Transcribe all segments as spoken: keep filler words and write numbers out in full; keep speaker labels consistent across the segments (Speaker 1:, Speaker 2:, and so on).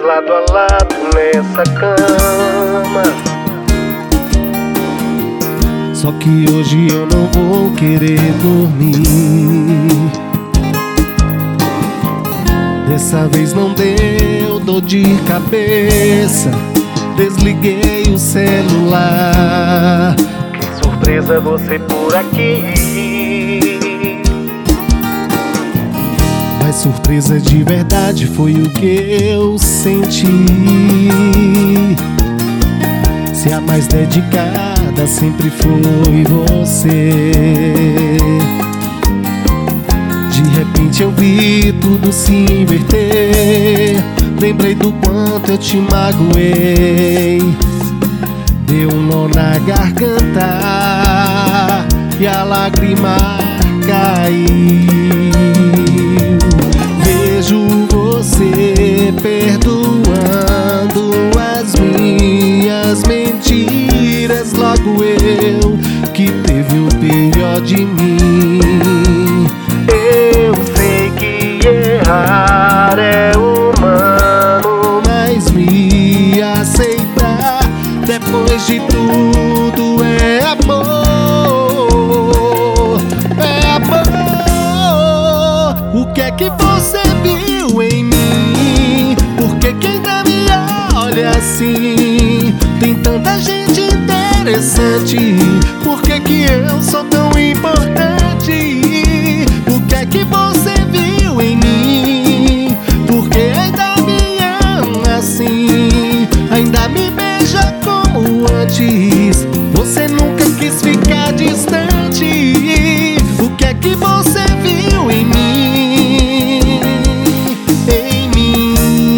Speaker 1: lado a lado nessa cama.
Speaker 2: Só que hoje eu não vou querer dormir. Dessa vez não deu dor de cabeça. Desliguei o celular.
Speaker 1: Que surpresa você por aqui.
Speaker 2: Mas surpresa de verdade foi o que eu senti. Se a mais dedicada sempre foi você. De repente eu vi tudo se inverter. Lembrei do quanto eu te magoei. Deu um nó na garganta e a lágrima caiu. Vejo você perdoando as minhas mentiras. Logo eu que teve o pior de mim.
Speaker 1: Eu sei que errar é humano,
Speaker 2: Mas me aceitar depois de tudo é amor. É amor. O que é que você viu em mim? Por que que ainda me olha assim? Tem tanta gente interessante. Por que que eu sou tão importante? O que é que você viu em mim? Por que ainda me ama assim? Ainda me beija como antes? Você nunca quis ficar distante. O que é que você viu em mim? Em mim.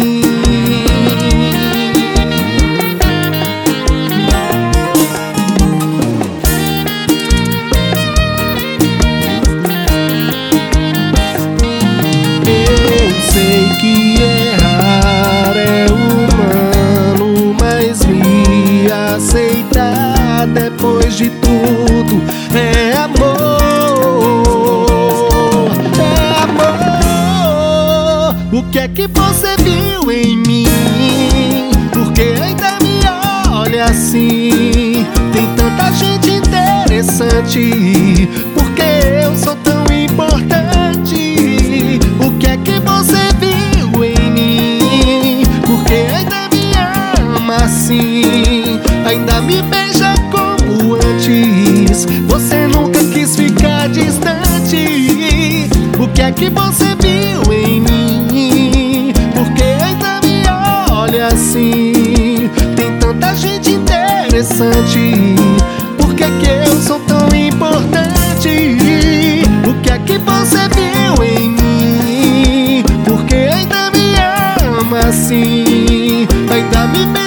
Speaker 2: Eu sei que errar é humano, mas me aceitar depois de tudo é amor. É amor. O que é que você viu em mim? Porque ainda me olha assim? Tem tanta gente interessante. Porque eu sou tão importante. O que é que você viu em mim? Porque ainda me ama assim? Ainda me beija como antes? Você nunca quis ficar distante. O que é que você viu em mim? Porque ainda me olha assim? Tem tanta gente interessante. Por que que eu sou tão importante? O que é que você viu em mim? Porque ainda me ama assim? Ainda me beija